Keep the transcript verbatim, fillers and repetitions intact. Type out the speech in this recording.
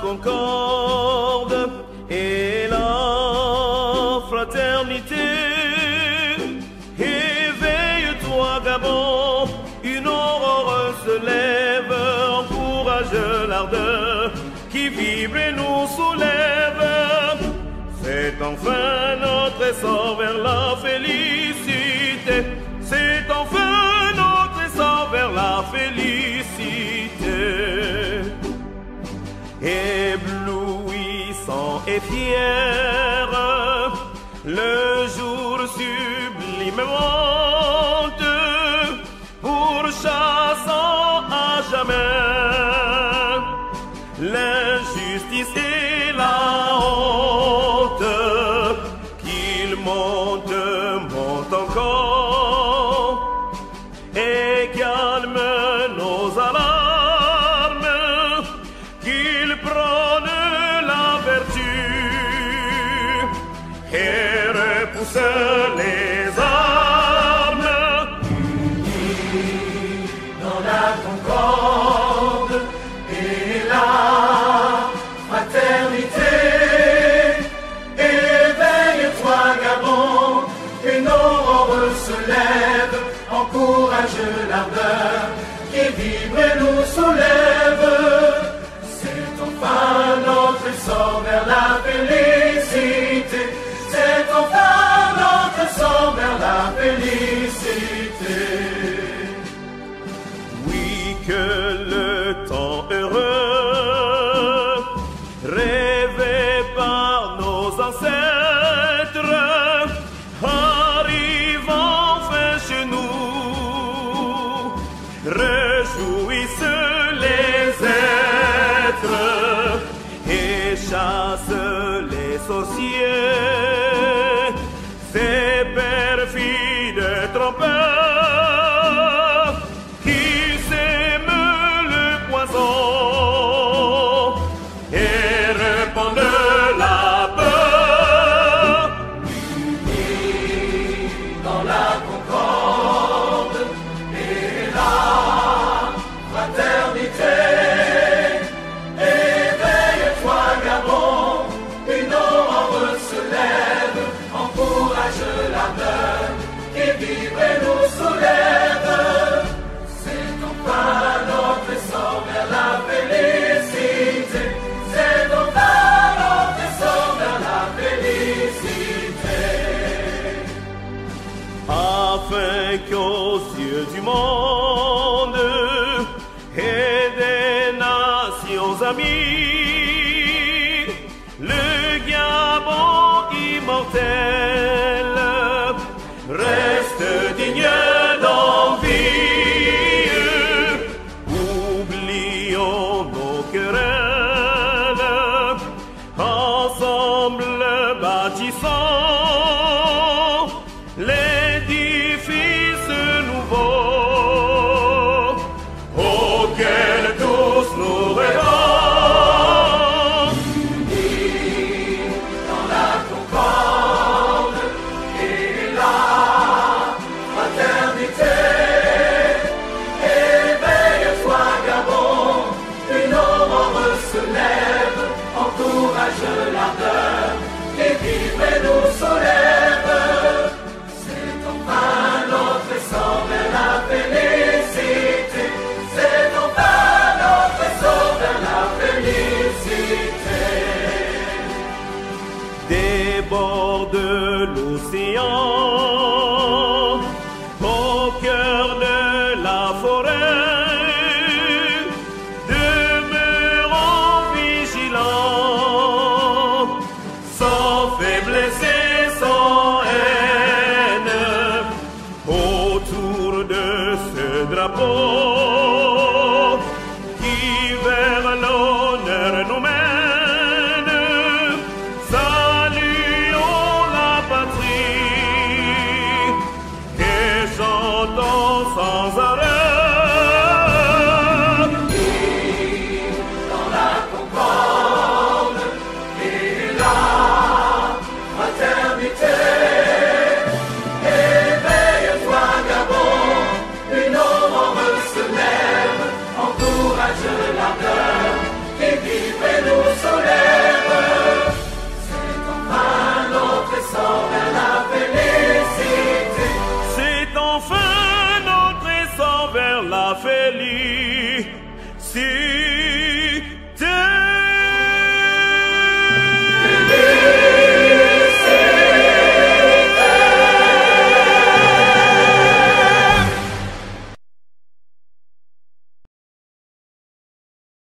concorde et la fraternité. Éveille-toi, Gabon, une aurore se lève, encourage l'ardeur qui vibre et nous soulève. C'est enfin notre essor vers la félicité. C'est enfin notre essor vers la félicité. Éblouissant et fier, le jour sublime monte, pourchassant à jamais l'injustice et la honte. Qu'il monte, monte encore et calme nos alarmes, qu'il prône la vertu et repousse les armes. Unis dans la concorde et la fraternité. Éveille-toi, Gabon, une aurore se lève, encourage l'ardeur qui vibre et nous soulève. C'est enfin notre essor vers la félicité. C'est enfin notre essor vers la félicité. Oui, que le temps heureux rêvé par nos ancêtres arrive enfin chez nous. Réjouissent les êtres et chasse les sorciers, ces perfides trompeurs qui sèment le poison et répandent la peur. Unis dans la concorde et la fraternité. Éveille-toi, Gabon, une aurore se lève, encourage l'ardeur qui vibre et nous soulève. C'est enfin notre essor vers la félicité. C'est enfin notre essor vers la félicité. Afin qu'aux yeux du monde et des nations amies, le Gabon immortel reste digne d'envie. Oublions nos querelles, ensemble bâtissons l'édifice nouveau auquel tous nous rêvons. Unis dans la concorde et la fraternité. Éveille-toi, Gabon, une aurore se lève, encourage l'ardeur qui vibre et nous soulève. C'est enfin notre essor vers la félicité. C'est enfin notre essor vers la félicité. Des bords de l'océan au cœur de la forêt, demeurons vigilants, sans faiblesse et sans haine, autour de ce drapeau